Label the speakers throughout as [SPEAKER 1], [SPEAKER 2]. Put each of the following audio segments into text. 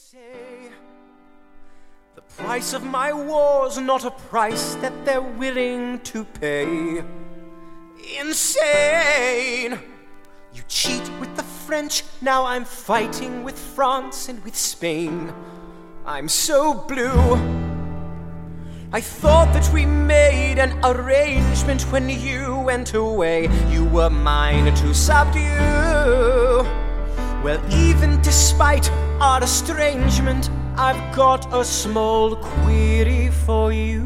[SPEAKER 1] say the price of my war's not a price that they're willing to pay. Insane! You cheat with the French, now I'm fighting with France and with Spain. I'm so blue. I thought that we made an arrangement when you went away. You were mine to subdue. Well, even despite our estrangement, I've got a small query for you.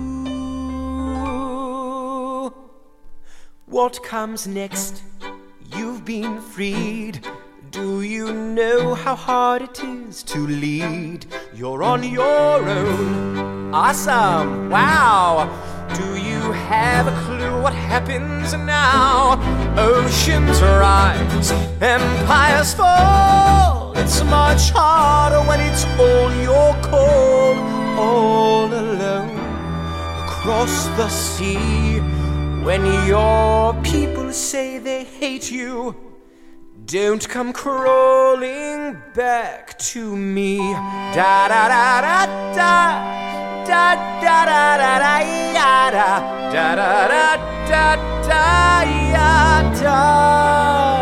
[SPEAKER 1] What comes next? You've been freed. Do you know how hard it is to lead? You're on your own. Awesome! Wow! Do you have a clue what happens now? Oceans rise, empires fall. It's much harder when it's all your call. All alone across the sea. When your people say they hate you, don't come crawling back to me. Da da da da da da da da da da da da da da da da da.